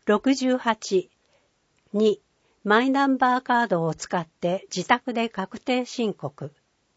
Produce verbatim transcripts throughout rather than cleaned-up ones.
ろくじゅうはち、に、マイナンバーカードを使って自宅で確定申告。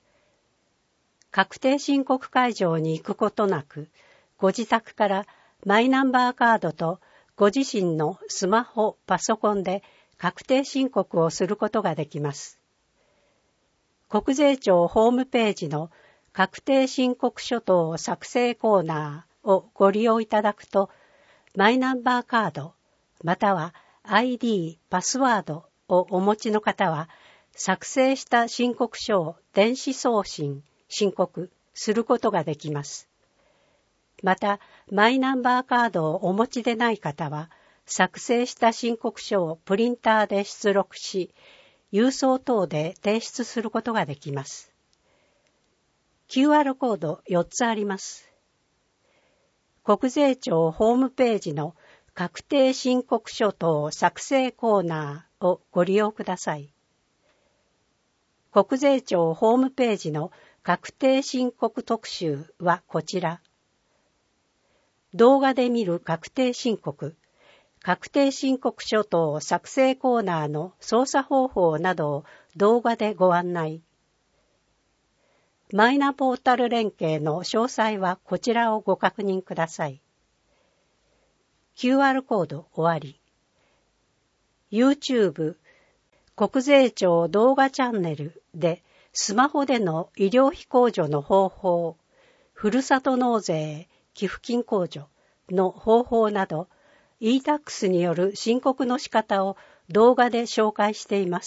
確定申告会場に行くことなく、ご自宅からマイナンバーカードとご自身のスマホ、パソコンで確定申告をすることができます。国税庁ホームページの確定申告書等作成コーナーをご利用いただくと、マイナンバーカード、または アイディー、パスワードをお持ちの方は、作成した申告書を電子送信、申告することができます。また、マイナンバーカードをお持ちでない方は、作成した申告書をプリンターで出力し、郵送等で提出することができます。キューアール コードよっつあります。国税庁ホームページの確定申告書等作成コーナーをご利用ください。国税庁ホームページの確定申告特集はこちら。動画で見る確定申告、確定申告書等作成コーナーの操作方法などを動画でご案内。マイナポータル連携の詳細はこちらをご確認ください。キューアール コード終わり。YouTube、国税庁動画チャンネルでスマホでの医療費控除の方法、ふるさと納税、寄付金控除の方法など、イータックス による申告の仕方を動画で紹介しています。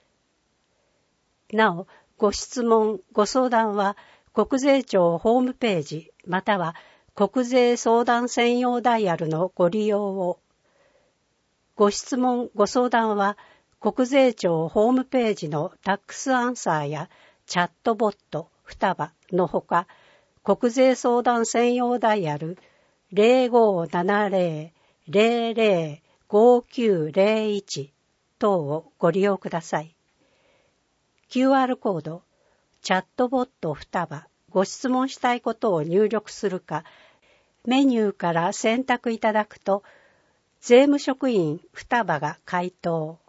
なお、ご質問、ご相談は国税庁ホームページまたは国税相談専用ダイヤルのご利用を。ご質問、ご相談は国税庁ホームページのタックスアンサーやチャットボット双葉のほか、国税相談専用ダイヤル ゼロごーななゼロ ゼロゼロ ごきゅうゼロいち 等をご利用ください。キューアール コード、チャットボット双葉、ご質問したいことを入力するか、メニューから選択いただくと、税務職員双葉が回答。